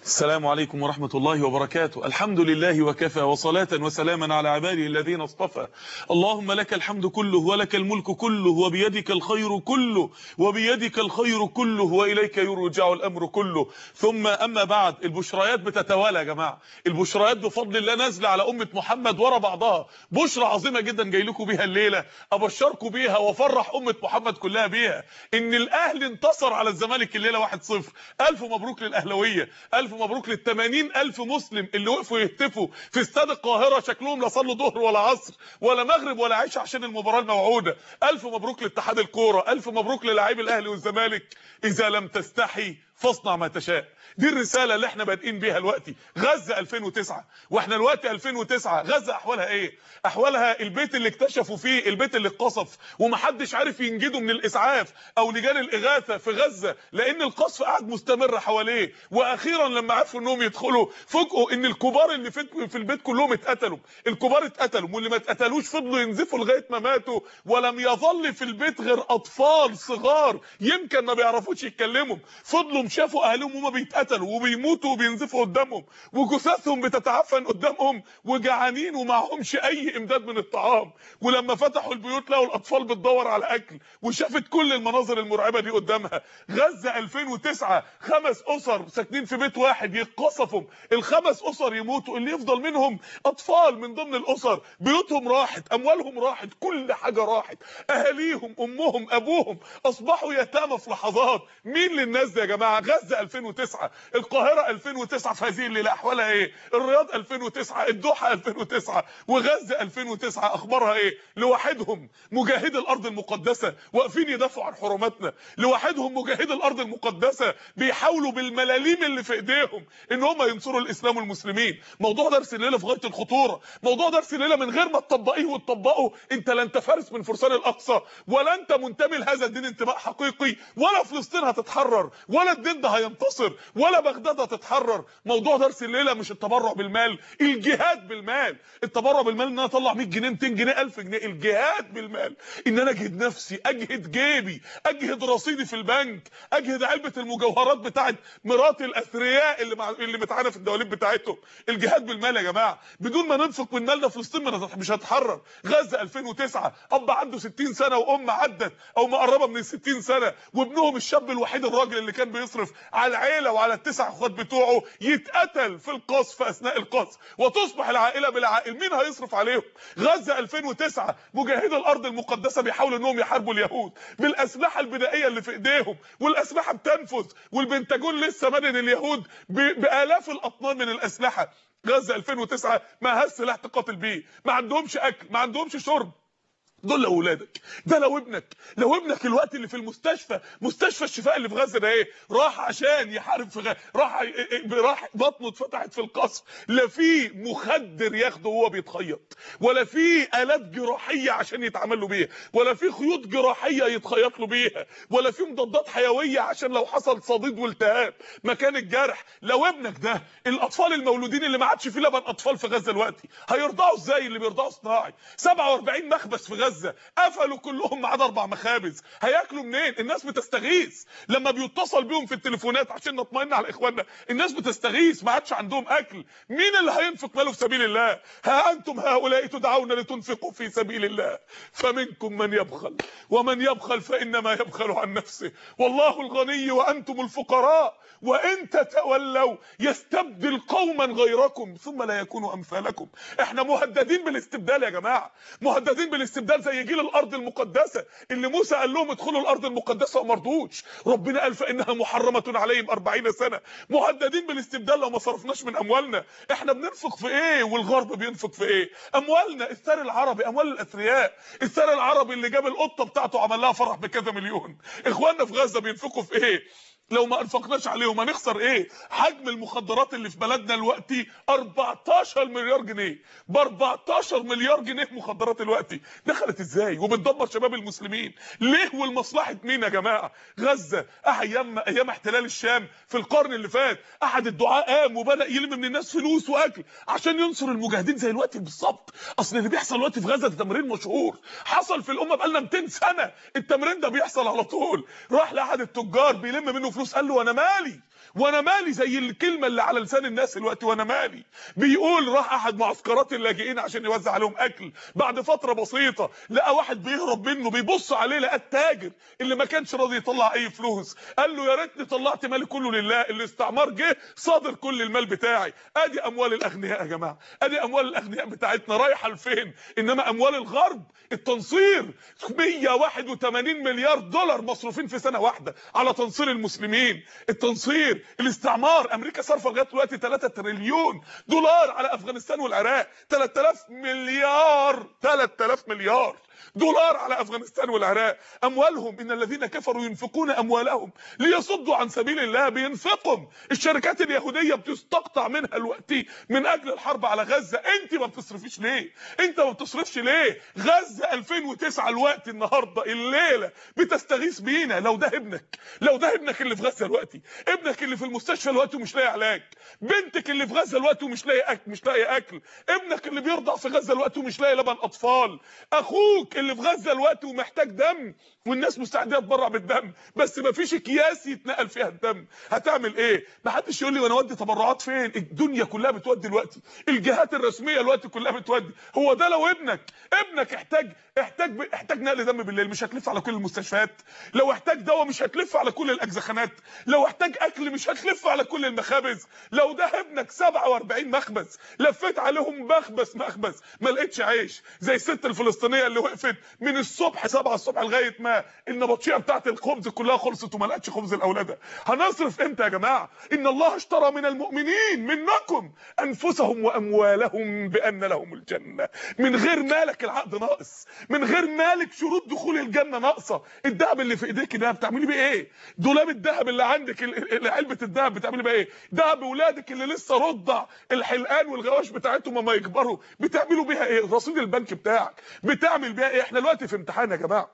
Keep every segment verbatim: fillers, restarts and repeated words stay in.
السلام عليكم ورحمة الله وبركاته. الحمد لله وكفى، وصلاة وسلاما على عباده الذين اصطفى. اللهم لك الحمد كله، ولك الملك كله، وبيدك الخير كله، وبيدك الخير كله، وإليك يرجع الأمر كله. ثم أما بعد، البشريات بتتوالى يا جماعة. البشريات بفضل الله نازلة على أمة محمد ورا بعضها. بشرى عظيمة جدا جاي لكم بيها الليلة، أبشركم بيها وافرح أمة محمد كلها بيها، إن الأهلي انتصر على الزمالك الليلة واحد صفر. ألف مبروك للأهلوية، ألف مبروك لل ثمانين ألف مسلم اللي وقفوا يهتفوا في استاد القاهرة، شكلهم لا صلوا ظهر ولا عصر ولا مغرب ولا عشاء عشان المباراة الموعودة. ألف مبروك لاتحاد الكورة، ألف مبروك للاعبي الأهلي والزمالك. إذا لم تستحي فاصنع ما تشاء. دي الرسالة اللي احنا بادئين بيها دلوقتي. غزة ألفين وتسعة، واحنا دلوقتي ألفين وتسعة. غزة احوالها ايه؟ احوالها البيت اللي اكتشفوا فيه، البيت اللي اتقصف ومحدش عارف ينجده من الاسعاف او لجان الاغاثة في غزة، لان القصف قاعد مستمر حواليه. واخيرا لما عرفوا انهم يدخلوا، فوجئوا ان الكبار اللي في البيت كلهم اتقتلوا. الكبار اتقتلوا، واللي ما اتقتلوش فضلوا ينزفوا لغايه ما ماتوا، ولم يظل في البيت غير اطفال صغار يمكن ما بيعرفوش يتكلموا. فضلوا شافوا اهلهم وهم بيتقتلوا وبيموتوا وبينزفوا قدامهم، وجثثهم بتتعفن قدامهم، وجعانين ومعهمش اي امداد من الطعام. ولما فتحوا البيوت لقوا الاطفال بتدور على اكل، وشافت كل المناظر المرعبه دي قدامها. غزه ألفين وتسعة، خمس اسر ساكنين في بيت واحد يتقصفوا، الخمس اسر يموتوا، اللي يفضل منهم اطفال من ضمن الاسر. بيوتهم راحت، اموالهم راحت، كل حاجه راحت، اهاليهم، امهم، ابوهم اصبحوا يتامى في لحظات. مين للناس دي يا جماعه؟ غزه ألفين وتسعة، القاهره ألفين وتسعة في هذه الليله احوالها ايه؟ الرياض ألفين وتسعة، الدوحه ألفين وتسعة، وغزه ألفين وتسعة اخبارها ايه؟ لوحدهم مجاهدي الارض المقدسه واقفين يدافعوا عن حرماتنا، لوحدهم مجاهدي الارض المقدسه بيحاولوا بالملاليم اللي في ايديهم ان هم ينصروا الاسلام والمسلمين. موضوع درس الليله في غايه الخطوره، موضوع درس الليله من غير ما تطبقيه وتطبقه، انت لا انت فارس من فرسان الاقصى، ولا انت منتمي لهذا الدين انتماء حقيقي، ولا فلسطين هتتحرر، ولا الدين ده هينتصر، ولا بغداد هتتحرر. موضوع درس الليله مش التبرع بالمال، الجهاد بالمال. التبرع بالمال ان انا اطلع مية جنيه، ميتين جنيه، ألف جنيه. الجهاد بالمال ان انا اجهد نفسي، اجهد جيبي، اجهد رصيدي في البنك، اجهد علبه المجوهرات بتاعت مرات الاثرياء اللي مع... اللي متعانه في الدواليب بتاعتهم. الجهاد بالمال يا جماعه، بدون ما ننفق من مالنا فلسطين مش هتتحرر. غزه ألفين وتسعة، اب عنده ستين سنه وام عدت او مقربه من الستين سنه، وابنهم الشاب الوحيد الراجل اللي كان بيصرف على العيله وعلى التسع اخوات بتوعه يتقتل في القصف اثناء القصف، وتصبح العائله بلا عائل. مين هيصرف عليهم؟ غزه ألفين وتسعة، مجاهدي الارض المقدسه بيحاولوا انهم يحاربوا اليهود بالاسلحه البدائيه اللي في ايديهم، والاسلحه بتنفذ، والبنتاجون لسه مدن اليهود بالاف الاطنان من الاسلحه. غزه ألفين وتسعة معهاش سلاح تقاتل بيه، ما عندهمش اكل، ما عندهمش شرب. دول لو اولادك، ده لو ابنك، لو ابنك الوقت اللي في المستشفى، مستشفى الشفاء اللي في غزه ده ايه؟ راح عشان يحارب في غزه، راح راح بطنه اتفتحت في القصف، لا في مخدر ياخده وهو بيتخيط، ولا في الات جراحيه عشان يتعمل له بيها، ولا في خيوط جراحيه يتخيط له بيها، ولا في مضادات حيويه عشان لو حصل صديد والتهاب مكان الجرح. لو ابنك ده، الاطفال المولودين اللي ما عادش فيه لبن اطفال في غزه دلوقتي هيرضعوا ازاي؟ اللي بيرضعوا صناعي. سبعة وأربعين مخبز في غزه غزه قفلوا كلهم ما عدا اربع مخابز، هياكلوا منين؟ الناس بتستغيث لما بيتصل بيهم في التليفونات عشان نطمئن على اخواننا، الناس بتستغيث، ما عادش عندهم اكل. مين اللي هينفق ماله في سبيل الله؟ ها انتم هؤلاء تدعون لتنفقوا في سبيل الله فمنكم من يبخل، ومن يبخل فانما يبخل عن نفسه، والله الغني وانتم الفقراء، وان تتولوا يستبدل قوما غيركم ثم لا يكونوا امثالكم. احنا مهددين بالاستبدال يا جماعه، مهددين بالاستبدال زي جيل الارض المقدسه اللي موسى قال لهم ادخلوا الارض المقدسه وما رضوش، ربنا قال فانها محرمه عليهم أربعين سنه. مهددين بالاستبدال لو ما صرفناش من اموالنا. احنا بننفق في ايه والغرب بينفق في ايه؟ اموالنا الثار العربي، اموال الاثرياء، الثار العربي اللي جاب القطه بتاعته عمل لها فرح بكذا مليون. اخواننا في غزه بينفقوا في ايه؟ لو ما انفقناش عليهم هنخسر ايه؟ حجم المخدرات اللي في بلدنا دلوقتي أربعتاشر مليار جنيه، ب أربعتاشر مليار جنيه مخدرات دلوقتي. دخلت ازاي وبتدمر شباب المسلمين ليه؟ والمصلحه مين يا جماعه؟ غزه ايام ايام احتلال الشام في القرن اللي فات، احد الدعاء قام وبدا يلم من الناس فلوس واكل عشان ينصر المجاهدين زي الوقت بالظبط. اصل اللي بيحصل دلوقتي في غزه ده تمرين مشهور حصل في الامه بقالنا مئتين سنه، التمرين ده بيحصل على طول. راح لاحد التجار بيلم منه فلوس، قال له انا مالي وانا مالي زي الكلمه اللي على لسان الناس دلوقتي، وانا مالي. بيقول راح احد معسكرات اللاجئين عشان يوزع عليهم اكل، بعد فتره بسيطه لقى واحد بيهرب منه، بيبص عليه لقى التاجر اللي ما كانش راضي يطلع اي فلوس، قال له يا ريتني طلعت مالي كله لله، الاستعمار جه صادر كل المال بتاعي. ادي اموال الاغنياء يا جماعه، ادي اموال الاغنياء بتاعتنا رايحه لفين؟ انما اموال الغرب التنصير مية وواحد وتمانين مليار دولار مصروفين في سنه واحده على تنصير المسلمين. التنصير، الاستعمار، امريكا صرفه لغايه دلوقتي تلاتة تريليون دولار على افغانستان والعراق، تلات آلاف مليار تلات آلاف مليار دولار على افغانستان والعراق. اموالهم، ان الذين كفروا ينفقون اموالهم ليصدوا عن سبيل الله، بينفقوا. الشركات اليهوديه بتستقطع منها الوقت من اجل الحرب على غزه. انت ما بتصرفيش ليه؟ انت ما بتصرفش ليه؟ غزه ألفين وتسعة الوقت النهارده الليله بتستغيث بينا. لو ده ابنك، لو ده ابنك اللي في غزه دلوقتي، ابنك اللي في المستشفى دلوقتي ومش لاقي علاج، بنتك اللي في غزه دلوقتي ومش لاقي اكل، مش لاقي اكل، ابنك اللي بيرضع في غزه دلوقتي ومش لاقي لبن اطفال، اخوك اللي في غزه دلوقتي ومحتاج دم والناس مستعده تتبرع بالدم بس مفيش اكياس يتنقل فيها الدم، هتعمل ايه؟ ما حدش يقول لي وانا اودي تبرعات فين؟ الدنيا كلها بتودي دلوقتي، الجهات الرسميه دلوقتي كلها بتودي. هو ده لو ابنك، ابنك احتاج احتاج احتاج نقل دم بالليل، مش هتلف على كل المستشفيات؟ لو احتاج دواء مش هتلف على كل الاجزخانات؟ لو احتاج اكل مش هتلف على كل المخابز؟ لو ده ابنك سبعة وأربعين مخبز لفيت عليهم مخبز مخبز ما لقيتش عيش، زي الست الفلسطينيه اللي وقفت من الصبح سبعة الصبح لغايه ما النبطشيه بتاعت الخبز كلها خلصت وما لقتش خبز لاولادها. هنصرف امتى يا جماعه؟ ان الله اشترى من المؤمنين منكم انفسهم واموالهم بان لهم الجنه. من غير مالك العقد ناقص، من غير مالك شروط دخول الجنه ناقصه. الذهب اللي في ايديك ده بتعملي بيه ايه؟ دولاب الذهب اللي عندك، علبه الذهب بتعملي بيه ايه؟ ذهب اولادك اللي لسه رضع الحلقان والغواش بتاعتهم ما يكبروا بتعملوا بيها ايه؟ رصيد البنك بتاعك بتعمل بيها ايه؟ احنا دلوقتي في امتحان يا جماعه.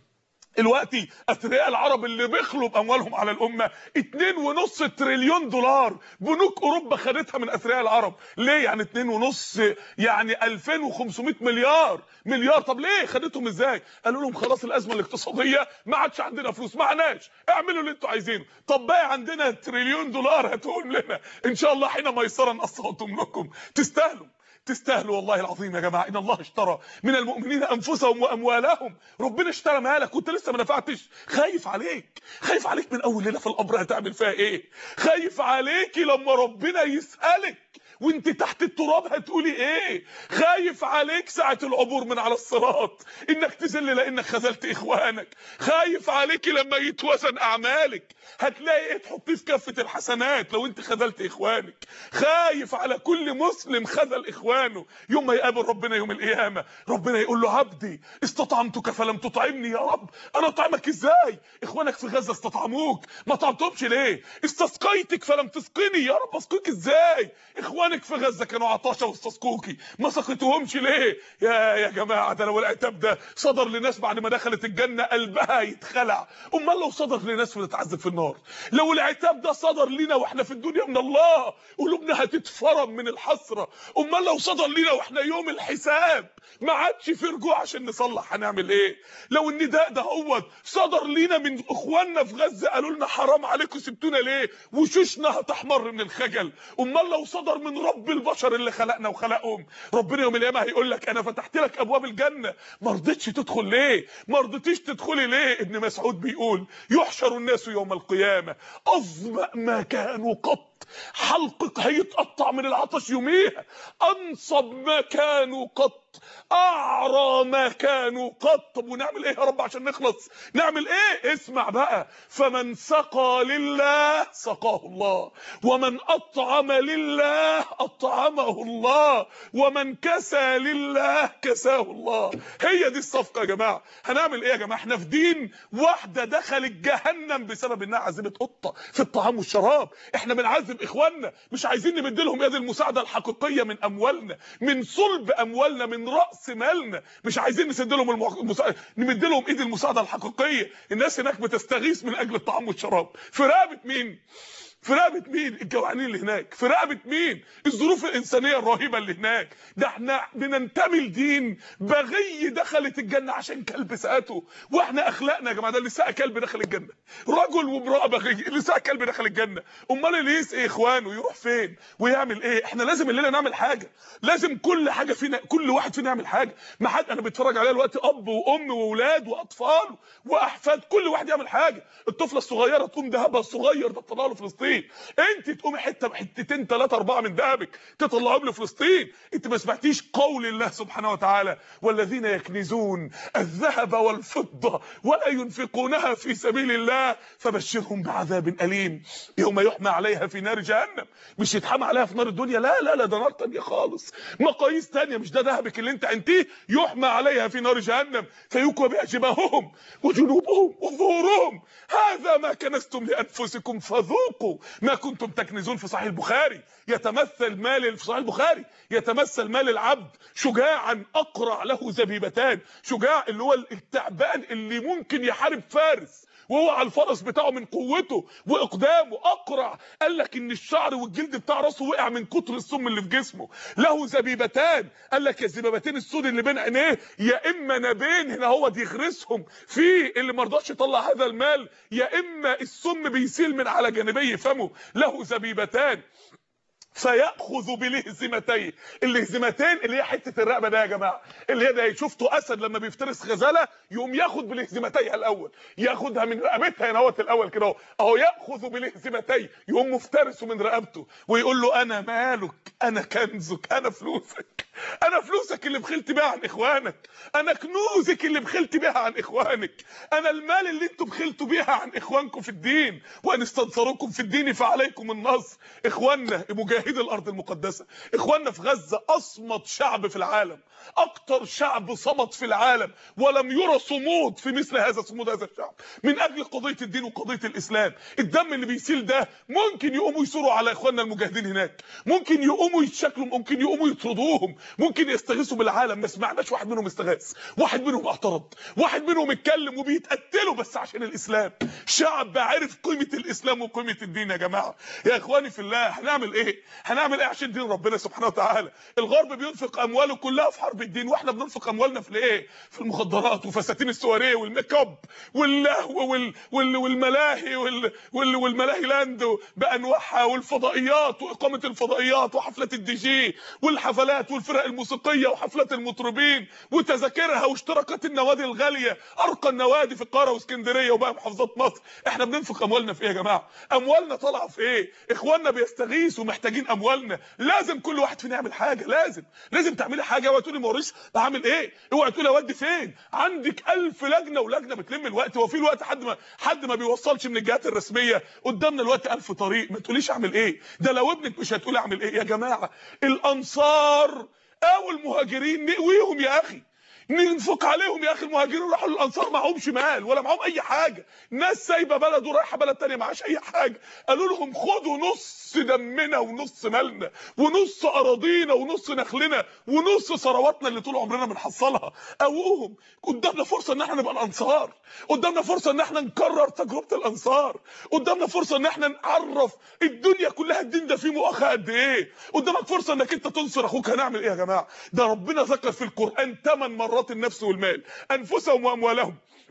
دلوقتي اثرياء العرب اللي بيخلوا باموالهم على الامه اتنين ونص تريليون دولار بنوك اوروبا خدتها من اثرياء العرب. ليه يعني اتنين ونص؟ يعني ألفين وخمسمية مليار مليار. طب ليه خدتهم ازاي؟ قالوا لهم خلاص الازمه الاقتصاديه ما عادش عندنا فلوس، معناش، اعملوا اللي انتوا عايزينه. طب بقى عندنا تريليون دولار هاتوهم لنا ان شاء الله حين ميسرا نقسطهم لكم. تستاهلوا، تستاهلوا والله العظيم يا جماعه. ان الله اشترى من المؤمنين انفسهم واموالهم. ربنا اشترى مالك وانت لسه ما دفعتش. خايف عليك، خايف عليك من اول ليله في القبر هتعمل فيها ايه؟ خايف عليكي لما ربنا يسالك وانت تحت التراب هتقولي ايه؟ خايف عليك ساعه العبور من على الصراط انك تذل لانك خذلت اخوانك. خايف عليكي لما يتوزن اعمالك هتلاقي ايه تحطيه في كفه الحسنات لو انت خذلت اخوانك. خايف على كل مسلم خذل اخوانه يوم ما يقابل ربنا يوم القيامه. ربنا يقول له عبدي استطعمتك فلم تطعمني. يا رب انا اطعمك ازاي؟ اخوانك في غزه استطعموك ما طعمتهمش ليه؟ استسقيتك فلم تسقني. يا رب اسقيك ازاي؟ اخوانك في غزه كانوا عطاشه واستسقوكي ما سقيتهمش ليه؟ يا يا جماعه ده لو العتاب ده صدر لناس بعد ما دخلت الجنه قلبها يتخلع، امال لو صدر لناس بتتعذب في النار؟ لو العتاب ده صدر لينا واحنا في الدنيا من الله قلوبنا هتتفرم من الحسره، امال لو صدر لينا واحنا يوم الحساب ما عادش في رجوع عشان نصلح هنعمل ايه؟ لو النداء ده هو صدر لينا من اخواننا في غزه قالوا لنا حرام عليكم سبتونا ليه؟ وشوشنا هتحمر من الخجل، امال لو صدر من رب البشر اللي خلقنا وخلقهم. ربنا يوم القيامه هيقول لك انا فتحت لك ابواب الجنه ما رضيتش تدخل ليه؟ ما رضيتيش تدخلي ليه؟ ابن مسعود بيقول يحشر الناس يوم القيامه اظمأ ما كانوا قط، حلقك هيتقطع من العطش يوميها، انصب ما كانوا قط، اعرى ما كانوا قط. طب ونعمل ايه يا رب عشان نخلص؟ نعمل ايه؟ اسمع بقى، فمن سقى لله سقاه الله، ومن اطعم لله اطعمه الله، ومن كسى لله كساه الله. هي دي الصفقه يا جماعه. هنعمل ايه يا جماعه؟ احنا في دين واحده دخلت جهنم بسبب انها عذبت قطه في الطعام والشراب. احنا بنعذب اخواننا مش عايزين نمد لهم يد المساعده الحقيقيه من اموالنا، من صلب اموالنا، من راس مالنا. مش عايزين نسد لهم المساعده، نمد لهم ايد المساعده الحقيقيه. الناس هناك بتستغيث من اجل الطعام والشراب في رقبه مين؟ في رقبه مين الجوعانين اللي هناك؟ في رقبه مين الظروف الانسانيه الرهيبه اللي هناك؟ ده احنا بننتمي لدين بغي دخلت الجنه عشان كلب سقته، واحنا اخلاقنا يا جماعه ده اللي سقى كلب دخل الجنه، رجل وامراه بغي اللي سقى كلب دخل الجنه، امال اللي يسقي اخوانه يروح فين ويعمل ايه؟ احنا لازم الليله نعمل حاجه، لازم كل حاجه فينا كل واحد فينا يعمل حاجه. ما حد انا بتفرج عليها دلوقتي اب وام واولاد واطفال واحفاد كل واحد يعمل حاجه. الطفله الصغيره تقوم ذهبها الصغير ده تطلعه لفلسطين، انت تقومي حته بحتتين ثلاثه اربعه من ذهبك تطلعوهم لفلسطين. انت ما سمعتيش قول الله سبحانه وتعالى والذين يكنزون الذهب والفضه ولا ينفقونها في سبيل الله فبشرهم بعذاب اليم يوم يحمى عليها في نار جهنم. مش يتحمى عليها في نار الدنيا، لا لا لا ده نار تانيه خالص، مقاييس تانيه، مش ده ذهبك اللي انت عنتيه. يحمى عليها في نار جهنم فيكوى بها جباههم وجنوبهم وظهورهم هذا ما كنزتم لانفسكم فذوقوا ما كنتم تكنزون. في صحيح البخاري يتمثل مال في صحيح البخاري يتمثل مال العبد شجاعا اقرع له زبيبتان. شجاع اللي هو التعبان اللي ممكن يحارب فارس وهو على الفرس بتاعه من قوته واقدامه. اقرع قال لك ان الشعر والجلد بتاع راسه وقع من كتر السم اللي في جسمه. له زبيبتان قال لك الزبيبتين السود اللي بين عينيه يا اما نابين هنا هو يغرسهم في اللي ما رضاش يطلع هذا المال، يا اما السم بيسيل من على جانبي فمه. له زبيبتان فياخذ بلهزمتيه. اللهزمتين اللي هي حته الرقبه ده يا جماعه، اللي هي ده شفتوا اسد لما بيفترس غزاله يقوم ياخد بلهزمتيها الاول، ياخدها من رقبتها هنا اهوت الاول كده اهو اهو ياخذ بلهزمتيه، يقوم مفترسه من رقبته ويقول له انا مالك، انا كنزك، انا فلوسك، انا فلوسك اللي بخلت بيها عن اخوانك، انا كنوزك اللي بخلت بيها عن اخوانك، انا المال اللي انتوا بخلتوا بيها عن اخوانكم في الدين، وان استنصروكم في الدين فعليكم النصر. اخواننا مجاهدين الارض المقدسه، اخواننا في غزه اصمت شعب في العالم، اكتر شعب صمت في العالم، ولم يرى صمود في مثل هذا صمود هذا الشعب من اجل قضيه الدين وقضيه الاسلام. الدم اللي بيسيل ده ممكن يقوموا يثوروا على اخواننا المجاهدين هناك، ممكن يقوموا يتشكلوا، ممكن يقوموا يطردوهم، ممكن يستغيثوا بالعالم. ما سمعناش واحد منهم استغاث، واحد منهم اعترض، واحد منهم اتكلم وبيتقتلوا بس عشان الاسلام. شعب عارف قيمه الاسلام وقيمه الدين يا جماعه. يا اخواني في الله هنعمل ايه؟ هنعمل ايه عشان دين ربنا سبحانه وتعالى؟ الغرب بينفق امواله كلها في حرب الدين، واحنا بننفق اموالنا في ايه؟ في المخدرات وفساتين السواريه والميك اب واللهو وال... وال... والملاهي وال... وال... والملاهي لاند بانواعها والفضائيات واقامه الفضائيات وحفلات الدي جي والحفلات والفرق الموسيقيه وحفلات المطربين وتذاكرها واشتراكات النوادي الغاليه، ارقى النوادي في القاهره واسكندريه وبقى محافظات مصر. احنا بننفق اموالنا في ايه يا جماعه؟ اموالنا طالعه في ايه؟ اخواننا بيستغيثوا محتاجين اموالنا. لازم كل واحد فينا يعمل حاجه، لازم لازم تعملي حاجه. اوعي تقولي موريس بعمل ايه؟ اوعي تقولي اودي فين؟ عندك ألف لجنه ولجنه بتلم الوقت. هو في الوقت حد ما حد ما بيوصلش من الجهات الرسميه؟ قدامنا الوقت ألف طريق. ما تقوليش اعمل ايه؟ ده لو ابنك مش هتقولي اعمل ايه يا جماعه. الانصار او المهاجرين نقويهم يا اخي، ننفق عليهم يا اخي. المهاجرين راحوا للانصار معهمش مال ولا معهم اي حاجه، ناس سايبه بلد ورايحه بلد ثانيه معهاش اي حاجه، قالوا لهم خدوا نص دمنا ونص مالنا ونص اراضينا ونص نخلنا ونص ثرواتنا اللي طول عمرنا بنحصلها. قووهم. قدامنا فرصه ان احنا نبقى الانصار، قدامنا فرصه ان احنا نكرر تجربه الانصار، قدامنا فرصه ان احنا نعرف الدنيا كلها الدين ده فيه مؤاخاه قد ايه، قدامك فرصه انك انت تنصر اخوك. هنعمل ايه يا جماعه؟ ده ربنا ذكر في القران ثمان مرات النفس والمال، انفسهم واموالهم،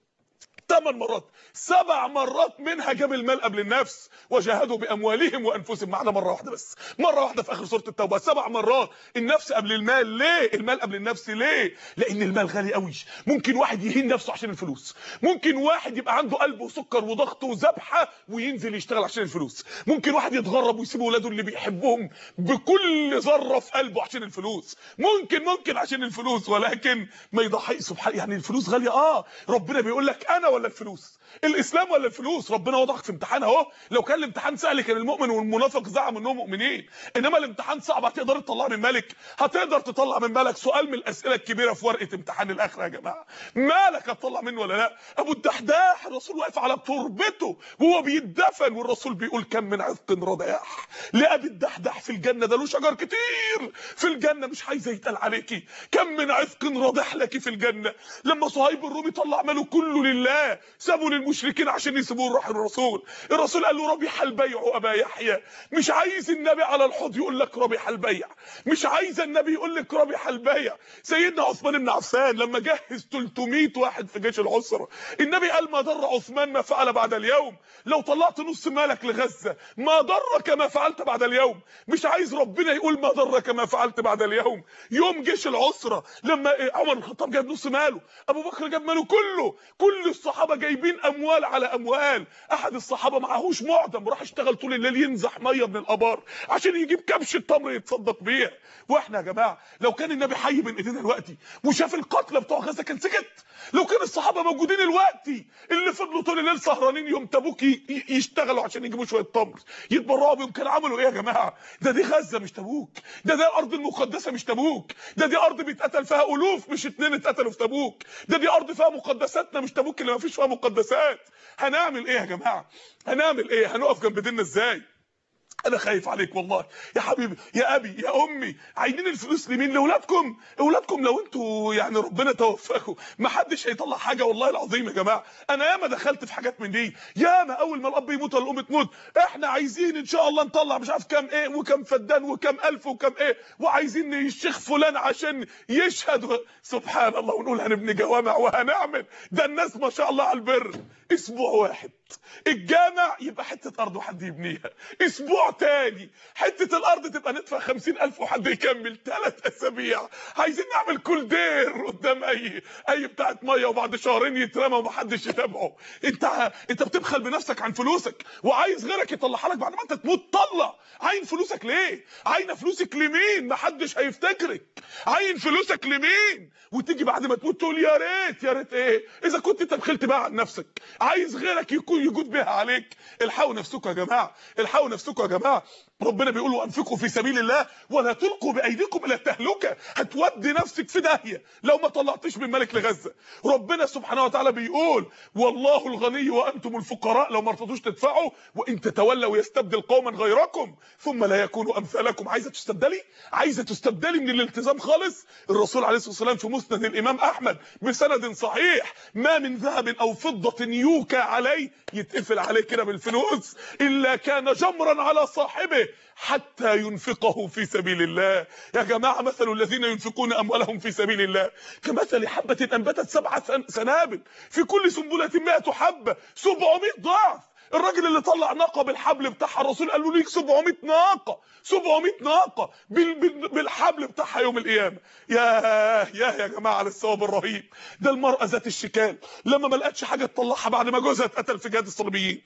ثمان مرات، سبع مرات منها جاب المال قبل النفس، وجاهدوا باموالهم وانفسهم. معنا مره واحده بس، مره واحده في اخر سوره التوبه. سبع مرات النفس قبل المال. ليه المال قبل النفس؟ ليه؟ لان المال غالي قوي. ممكن واحد يهين نفسه عشان الفلوس، ممكن واحد يبقى عنده قلب وسكر وضغط وذبحه وينزل يشتغل عشان الفلوس، ممكن واحد يتغرب ويسيب اولاده اللي بيحبهم بكل ذره في قلبه عشان الفلوس، ممكن ممكن عشان الفلوس، ولكن ما يضحي. سبحان، يعني الفلوس غاليه. اه ربنا بيقول لك انا ولا الفلوس؟ الاسلام ولا الفلوس؟ ربنا وضعك في امتحان اهو. لو كان الامتحان سهل كان المؤمن والمنافق زعم انهم مؤمنين، انما الامتحان صعب. هتقدر تطلع من مالك؟ هتقدر تطلع من مالك؟ سؤال من الاسئله الكبيره في ورقه امتحان الاخره يا جماعه. مالك هتطلع منه ولا لا؟ ابو الدحداح الرسول واقف على تربته وهو بيدفن والرسول بيقول كم من عذق رضاح لابي الدحداح في الجنه. ده له شجر كتير في الجنه مش عايزه يتقال عليكي. كم من عذق رضاح لك في الجنه. لما صهيب الرومي طلع ماله كله لله الله سابوا للمشركين عشان يسيبوه راح الرسول. الرسول قال له ربيح البيع ابا يحيى. مش عايز النبي على الحوض يقول لك ربيح البيع، مش عايز النبي يقول لك ربيح البيع. سيدنا عثمان بن عفان لما جهز ثلاثمائة واحد في جيش العسره، النبي قال ما ضر عثمان ما فعل بعد اليوم، لو طلعت نص مالك لغزه ما ضرك ما فعلت بعد اليوم. مش عايز ربنا يقول ما ضرك ما فعلت بعد اليوم. يوم جيش العسره لما عمر بن الخطاب جاب نص ماله، ابو بكر جاب ماله كله، كل الصحابه جايبين اموال على اموال. احد الصحابه معهوش معدم راح اشتغل طول الليل ينزح ميه من الابار عشان يجيب كبش التمر يتصدق بيها. واحنا يا جماعه لو كان النبي حي بين ايدينا دلوقتي وشاف القتلى بتوع غزه كان سكت. لو كان الصحابه موجودين دلوقتي اللي فضلوا طول الليل سهرانين يوم تبوك يشتغلوا عشان يجيبوا شويه تمر يتبرعوا بيهم، كانوا عملوا ايه يا جماعه؟ ده دي غزه مش تبوك، ده ده الارض المقدسه مش تبوك، ده دي ارض بيتقتل فيها الوف مش اتنين اتقتلوا في تبوك، ده دي ارض فيها مقدساتنا مش تبوك اللي ما فيش فيها مقدسات. هنعمل ايه يا جماعه؟ هنعمل ايه؟ هنقف جنب ديننا ازاي؟ انا خايف عليك والله يا حبيبي يا ابي يا امي. عايزين الفلوس لمين؟ لاولادكم. اولادكم لو انتوا يعني ربنا توفاكم ما حدش هيطلع حاجه والله العظيم يا جماعه. انا ياما دخلت في حاجات من دي، ياما اول ما الاب يموت ولا الام تموت احنا عايزين ان شاء الله نطلع مش عارف كام ايه وكام فدان وكام الف وكام ايه، وعايزين الشيخ فلان عشان يشهد. سبحان الله، ونقول هنبني جوامع وهنعمل. ده الناس ما شاء الله على البر. اسبوع واحد الجامع يبقى حته ارض وحد يبنيها، اسبوع تاني حته الارض تبقى ندفع خمسين الف وحد يكمل ثلاث اسابيع. عايزين نعمل كل دير قدام اي اي بتاعه ميه وبعد شهرين يترمى ومحدش يتابعه. انت انت بتبخل بنفسك عن فلوسك وعايز غيرك يطلعها لك بعد ما انت تموت. طلع. عين فلوسك ليه؟ عين فلوسك لمين؟ محدش هيفتكرك. عين فلوسك لمين؟ وتيجي بعد ما تموت تقول يا ريت. يا ريت ايه اذا كنت انت بخلت بقى عن نفسك، عايز غيرك يكون يجود بها عليك. الحقوا نفسكم يا جماعه، الحقوا نفسكم يا جماعه. ربنا بيقول وانفقوا في سبيل الله ولا تلقوا بايديكم الى التهلكه. هتودي نفسك في داهيه لو ما طلعتش من ملك لغزه. ربنا سبحانه وتعالى بيقول والله الغني وانتم الفقراء لو ما رضيتوش تدفعوا وان تتولوا يستبدل قوما غيركم ثم لا يكونوا امثالكم. عايزه تستبدلي؟ عايزه تستبدلي من الالتزام خالص؟ الرسول عليه الصلاه والسلام في مسند الامام احمد بسند صحيح ما من ذهب او فضه يوكى عليه يتقفل عليه كده بالفلوس الا كان جمرا على صاحبه حتى ينفقه في سبيل الله. يا جماعه مثل الذين ينفقون اموالهم في سبيل الله كمثل حبه انبتت سبع سنابل في كل سنبله مائة حبه، سبعمائة ضعف. الراجل اللي طلع ناقه بالحبل بتاعها الرسول قال له ليك سبعمائة ناقه، سبعمائة ناقه بالحبل بتاعها يوم القيامه. يا يا يا جماعه على الثواب الرهيب. ده المراه ذات الشكال لما ما لقتش حاجه تطلعها بعد ما جوزها اتقتل في جهاد الصليبيين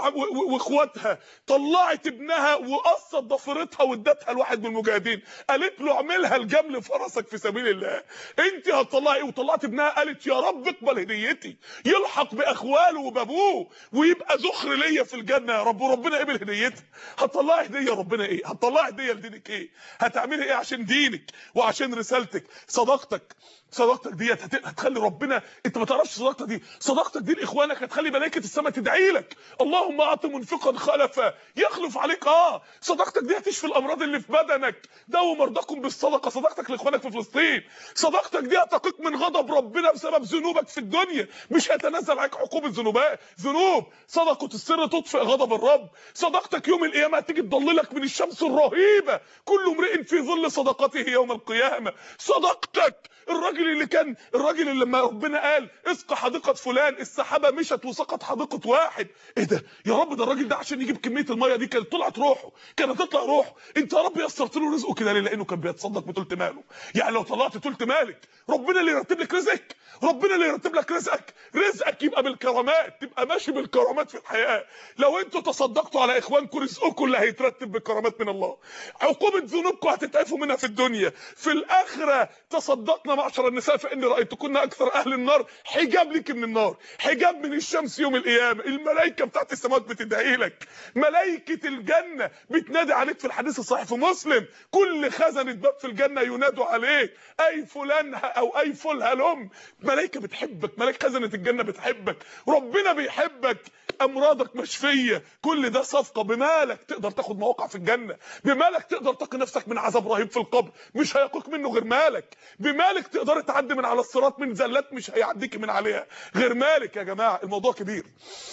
واخواتها، طلعت ابنها وقصت ضفيرتها وادتها لواحد من المجاهدين، قالت له اعملها الجمل فرسك في سبيل الله. انت هتطلعي ايه؟ وطلعت ابنها قالت يا رب اقبل هديتي يلحق باخواله وبابوه ويبقى ذخر ليا في الجنه يا رب. وربنا قبل هديتها. هتطلعي هديه ربنا ايه؟ هتطلعي هديه لدينك ايه؟ هتعملي ايه عشان دينك وعشان رسالتك؟ صداقتك صداقتك ديت هتخلي ربنا، انت ما تعرفش صداقتك دي، صداقتك دي لاخوانك هتخلي ملائكه السماء تدعي لك اللهم اعط منفقا خلفا يخلف عليك. اه صداقتك دي هتشفي الامراض اللي في بدنك. داووا مرضاكم بالصدقه. صداقتك لاخوانك في فلسطين. صداقتك دي هتقيك من غضب ربنا بسبب ذنوبك في الدنيا، مش هيتنزل عليك عقوبه ذنوبات ذنوب. صدقه السر تطفئ غضب الرب. صداقتك يوم القيامه هتيجي تضللك من الشمس الرهيبه، كل امرئ في ظل صدقته يوم القيامه. صداقتك الراجل اللي كان الراجل اللي لما ربنا قال اسقى حديقه فلان السحابه مشت وسقط حديقه واحد. ايه ده يا رب؟ ده الراجل ده عشان يجيب كميه الميه دي كانت طلعت روحه، كانت تطلع روحه. انت يا رب يسرت له رزقه كده ليه؟ لانه كان بيتصدق بثلث ماله. يعني لو طلعت ثلث مالك ربنا اللي يرتب لك رزقك، ربنا اللي يرتب لك رزقك. رزقك يبقى بالكرامات، تبقى ماشي بالكرامات في الحياه. لو انتوا تصدقتوا على اخوانكم رزقكم اللي هيترتب بالكرامات من الله. عقوبه ذنوبكم هتتعفوا منها في الدنيا. في الاخره تصدقنا معشر النساء فاني رايتكن اكثر اهل النار حجاب لك من النار، حجاب من الشمس يوم القيامه. الملائكه بتاعت السماوات بتدعي لك، ملائكه الجنه بتنادي عليك. في الحديث الصحيح في مسلم كل خزنه باب في الجنه ينادوا عليك اي فلان او اي فل هلم. ملائكه بتحبك، ملائكه خزنه الجنه بتحبك، ربنا بيحبك. امراضك امراضك مشفيه، كل ده صفقه. بمالك تقدر تاخد مواقع في الجنه، بمالك تقدر تقي نفسك من عذاب رهيب في القبر مش هيقيك منه غير مالك، بمالك تقدر تعدي من على الصراط من زلات مش هيعديك من عليها غير مالك. يا جماعه الموضوع كبير،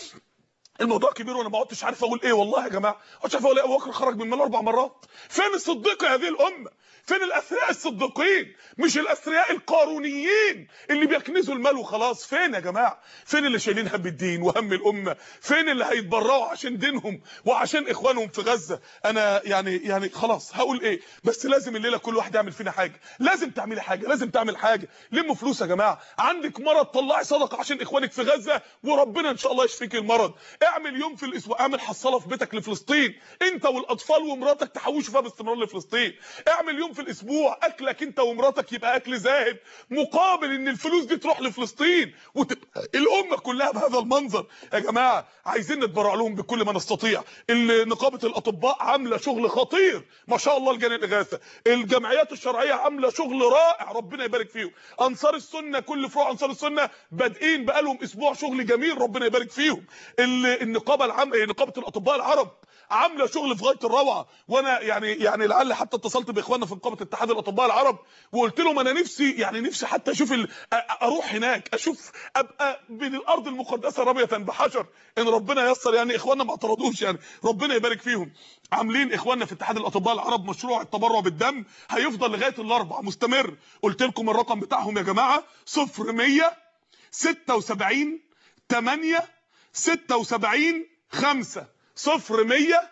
الموضوع كبير، وانا ما عدتش عارف اقول ايه والله يا جماعه. ما عدتش عارف اقول ايه. ابو بكر خرج من مال اربع مرات. فين الصديق هذه الامه؟ فين الاثرياء الصديقين مش الاثرياء القارونيين اللي بيكنزوا المال وخلاص؟ فين يا جماعه؟ فين اللي شايلين هم الدين وهم الامه؟ فين اللي هيتبرعوا عشان دينهم وعشان اخوانهم في غزه؟ انا يعني يعني خلاص هقول ايه، بس لازم الليله كل واحد يعمل فينا حاجه. لازم تعملي حاجه، لازم تعمل حاجه. لموا فلوس يا جماعه. عندك مرض طلعي صدقه عشان اخوانك في غزه وربنا ان شاء الله يشفيك المرض. اعمل يوم في الاسبوع، اعمل حصاله في بيتك لفلسطين، انت والاطفال ومراتك تحوشوا فيها باستمرار لفلسطين. اعمل يوم في الاسبوع اكلك انت ومراتك يبقى اكل زاهد مقابل ان الفلوس دي تروح لفلسطين وتبقى الامه كلها بهذا المنظر. يا جماعه عايزين نتبرع لهم بكل ما نستطيع. نقابه الاطباء عامله شغل خطير ما شاء الله، لجان الاغاثه، الجمعيات الشرعيه عامله شغل رائع ربنا يبارك فيهم، انصار السنه كل فروع انصار السنه بادئين بقالهم اسبوع شغل جميل ربنا يبارك فيهم. النقابه العام نقابه الاطباء العرب عامله شغل في غايه الروعه. وانا يعني يعني لعل حتى اتصلت باخواننا في نقابه اتحاد الاطباء العرب وقلت لهم انا نفسي يعني نفسي حتى اشوف ال... اروح هناك اشوف ابقى من الارض المقدسه رميه بحجر ان ربنا ييسر. يعني اخواننا ما اعترضوش يعني ربنا يبارك فيهم. عاملين اخواننا في اتحاد الاطباء العرب مشروع التبرع بالدم هيفضل لغايه الاربعاء مستمر. قلت لكم الرقم بتاعهم يا جماعه صفر مية ستة وسبعين تمانية ستة وسبعين خمسة صفر مية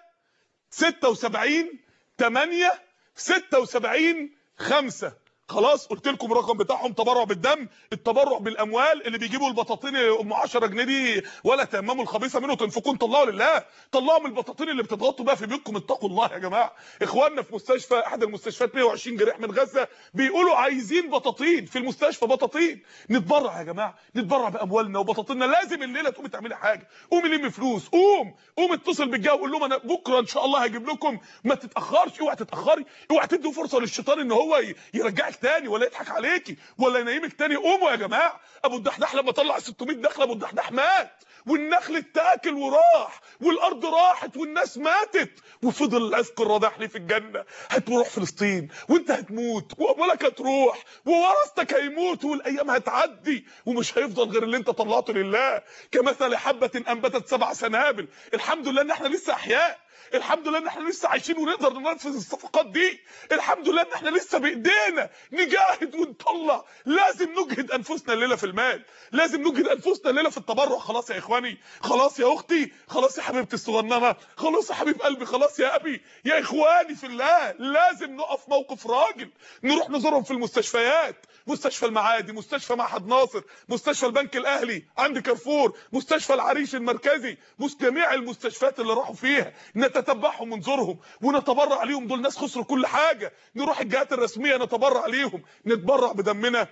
ستة وسبعين تمانية ستة وسبعين خمسة. خلاص قلت لكم الرقم بتاعهم. تبرع بالدم، التبرع بالاموال اللي بيجيبوا البطاطين ام عشرة جنيه دي ولا تيمموا الخبيث منه تنفقون طلعوا لله. طلعوا من البطاطين اللي بتضغطوا بقى في بيوتكم اتقوا الله يا جماعه. اخواننا في مستشفى احد المستشفيات مية وعشرين جريح من غزه بيقولوا عايزين بطاطين في المستشفى بطاطين. نتبرع يا جماعه، نتبرع باموالنا وبطاطيننا. لازم الليله تقومي تعملي حاجه، قومي لمي فلوس، قوم قوم اتصل بالجا وقول لهم انا بكره ان شاء الله هجيب لكم. ما تتاخرش، اوعي تتاخري، اوعي تدوا فرصه للشيطان ان هو يرجعك تاني ولا يضحك عليكي ولا ينيمك تاني. قوموا يا جماعه. ابو الدحداح لما طلع ستمية دخله ابو الدحداح مات والنخل اتاكل وراح والارض راحت والناس ماتت وفضل العفق الرضاح ليه في الجنه. هتروح فلسطين وانت هتموت واموالك هتروح وورثتك هيموت والايام هتعدي ومش هيفضل غير اللي انت طلعته لله. كمثل حبه انبتت سبع سنابل. الحمد لله ان احنا لسه احياء، الحمد لله ان احنا لسه عايشين ونقدر ننفذ الصفقات دي، الحمد لله ان احنا لسه بايدينا نجاهد ونطلع. لازم نجهد انفسنا الليله في المال، لازم نجهد انفسنا الليله في التبرع. خلاص يا اخواني، خلاص يا اختي، خلاص يا حبيبتي الصغننه، خلاص يا حبيب قلبي، خلاص يا ابي، يا اخواني في الله. لازم نقف موقف راجل، نروح نزورهم في المستشفيات، مستشفى المعادي، مستشفى معهد ناصر، مستشفى البنك الاهلي عند كارفور، مستشفى العريش المركزي، جميع المستشفيات اللي راحوا فيها نتتبعهم ونزورهم ونتبرع ليهم. دول ناس خسروا كل حاجه. نروح الجهات الرسميه نتبرع ليهم، نتبرع بدمنا.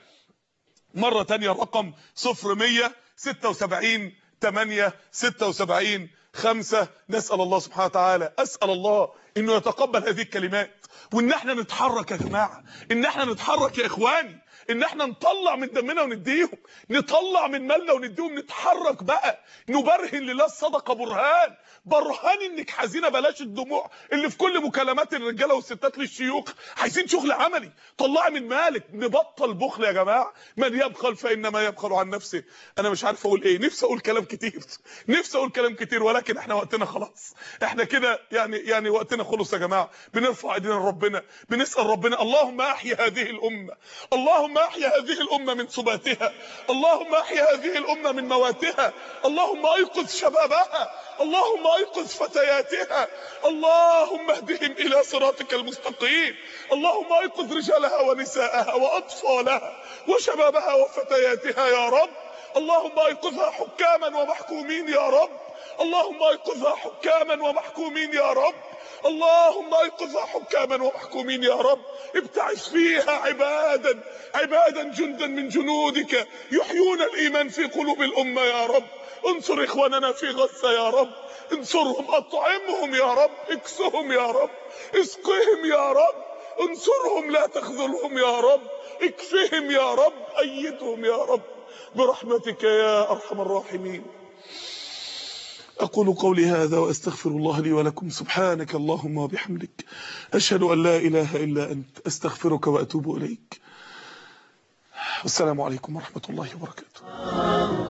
مره ثانيه الرقم صفر مية ستة وسبعين تمانية ستة وسبعين خمسة. نسال الله سبحانه وتعالى، اسال الله انه يتقبل هذه الكلمات وان احنا نتحرك يا جماعه، ان احنا نتحرك يا اخواني، ان احنا نطلع من دمنا ونديهم، نطلع من مالنا ونديهم. نتحرك بقى، نبرهن لله الصدقه برهان، برهان انك حزينه. بلاش الدموع اللي في كل مكالمات الرجاله والستات للشيوخ. عايزين شغل عملي، طلعي من مالك. نبطل بخل يا جماعه. من يبخل فانما يبخل عن نفسه. انا مش عارف اقول ايه، نفسي اقول كلام كتير، نفسي اقول كلام كتير، ولكن احنا وقتنا خلاص، احنا كده يعني يعني وقتنا خلص يا جماعه. بنرفع ايدينا لربنا، بنسال ربنا اللهم احيي هذه الامه، اللهم احيي هذه الامه من سباتها، اللهم احيي هذه الامه من مواتها، اللهم ايقظ شبابها، اللهم ايقظ فتياتها، اللهم اهدهم الى صراطك المستقيم، اللهم ايقظ رجالها ونساءها واطفالها وشبابها وفتياتها يا رب. اللهم ايقظها حكاما ومحكومين يا رب، اللهم ايقظها حكاما ومحكومين يا رب، اللهم ايقظها حكاما ومحكومين يا رب. ابتعث فيها عبادا عبادا جندا من جنودك يحيون الايمان في قلوب الامه يا رب. انصر اخواننا في غزه يا رب، انصرهم، اطعمهم يا رب، اكسهم يا رب، اسقهم يا رب، انصرهم لا تخذلهم يا رب، اكفهم يا رب، ايدهم يا رب برحمتك يا ارحم الراحمين. أقول قولي هذا وأستغفر الله لي ولكم. سبحانك اللهم وبحمدك، أشهد أن لا إله إلا أنت، أستغفرك وأتوب إليك. والسلام عليكم ورحمة الله وبركاته.